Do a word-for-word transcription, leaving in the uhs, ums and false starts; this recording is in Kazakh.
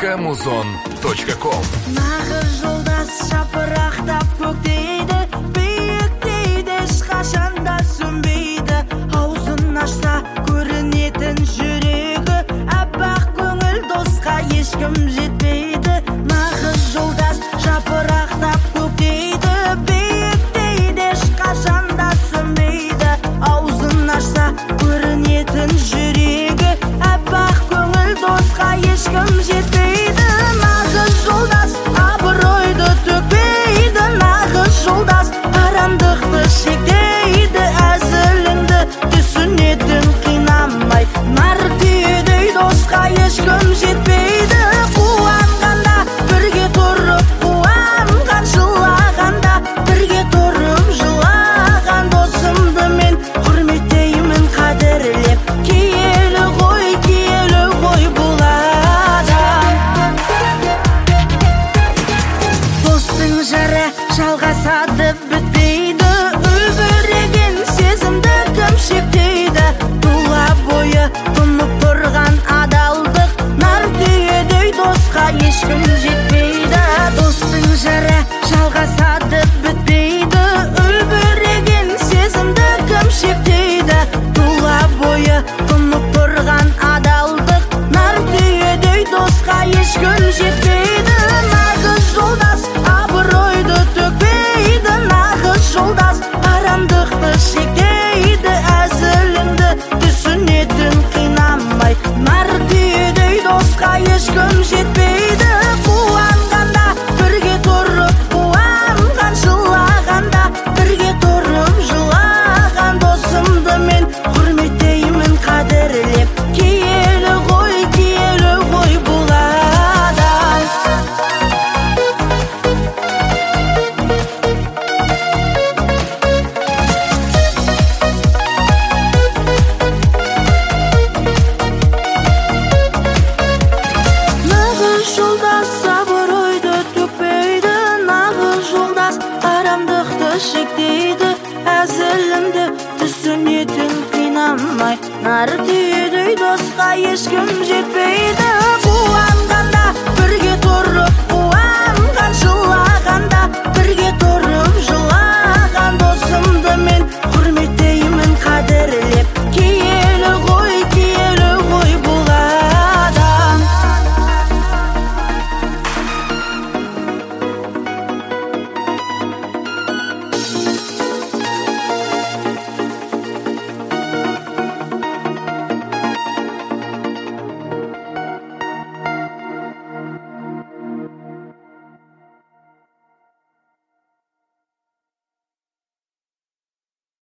точка музон точка ком. Нағыз жолдас жапырақтап көктейді, биіктейді, ешқашанда сөнбейді. Аузын ашса көрінетін жүрегі, аппақ көңіл досқа ешкім жетпейді. Нағыз жолдас жапырақтап көктейді, биіктейді, ешқашанда сөнбейді. Аузын ашса көрінетін жүрегі, аппақ көңіл досқа ешкім жетпейді. Нағыз жолдас абыройды төкпейді, нағыз жолдас арамдықты шектейді. Әзіліңді түсінетін қинамай, нар түйедей досқа ешкім жетпейді. Қуанғанда бірге тұрып, қуанған жылағанда бірге тұрып жылаған досымды мен құрметтеймін, қадірлеп. Киелі ғой, киелі ғой бұл адам. Достың жары жалғасады, бітпейді, үлбіреген сезімді кім шектейді. Тұла бойы тұнып тұрған адалдық, нар түйедей досқа ешкім жетпейді. Достың жары жалғасады, бітпейді, үлбіреген сезімді кім шектейді. Тұла бойы тұнып тұрған адалдық, нар түйедей досқа ешкім жетпейді. Нағыз жолдас абыройды төкпейді, нағыз жолдас арамдықты шектейді. Әзіліңді түсінетін қинамай, нар түйедей досқа ешкім жетпейді. Қуанғанда бірге тұрып, қуанған жылағанда бірге тұрып жылаған досымды мен құрметтеймін, қадірлеп. Киелі ғой, киелі ғой бұл адам. Нағыз жолдас абыройды төкпейді, нағыз жолдас арамдықты шектейді. Әзіліңді түсінетін қинамай, нар түйедей досқа ешкім жетпейді.